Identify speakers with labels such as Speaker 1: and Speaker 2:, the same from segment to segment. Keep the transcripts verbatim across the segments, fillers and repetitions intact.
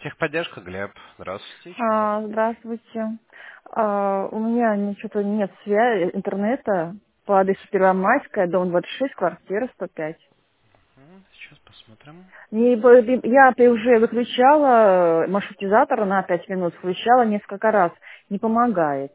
Speaker 1: Техподдержка, Глеб. Здравствуйте. Чем могу
Speaker 2: А,
Speaker 1: помочь?
Speaker 2: здравствуйте. А, у меня что-то нет связи, интернета по адресу Первомайская, дом двадцать шесть, квартира сто пять.
Speaker 1: М, Сейчас посмотрим.
Speaker 2: Не бо- я при- уже выключала э, маршрутизатор на пять минут, включала несколько раз. Не помогает.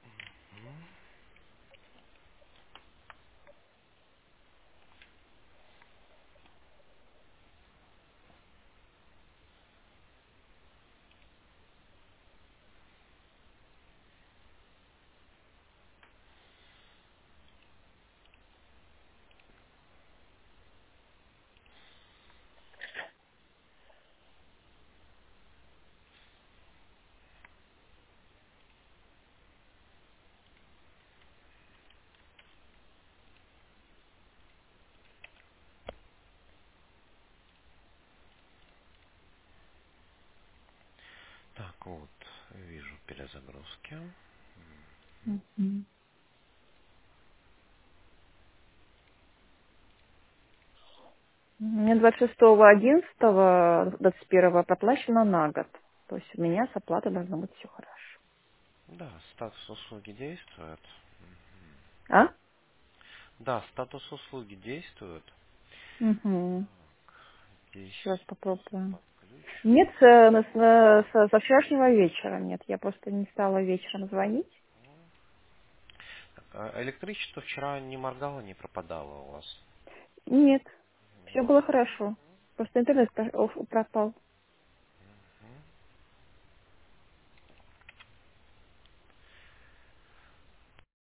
Speaker 1: Так, вот, вижу перезагрузки.
Speaker 2: Мгм. Мне двадцать шестого одиннадцатого двадцать первого проплачено на год. То есть у меня с оплатой должно быть все хорошо.
Speaker 1: Да, статус услуги действует.
Speaker 2: А?
Speaker 1: Да, статус услуги действует.
Speaker 2: Угу. Еще раз
Speaker 1: Здесь
Speaker 2: попробуем. Нет,
Speaker 1: подключен.
Speaker 2: с, э, с- э, с- со вчерашнего вечера нет. Я просто не стала вечером звонить.
Speaker 1: А Электричество вчера не моргало, не пропадало у вас.
Speaker 2: Нет, все было хорошо. Просто интернет про- оф- пропал.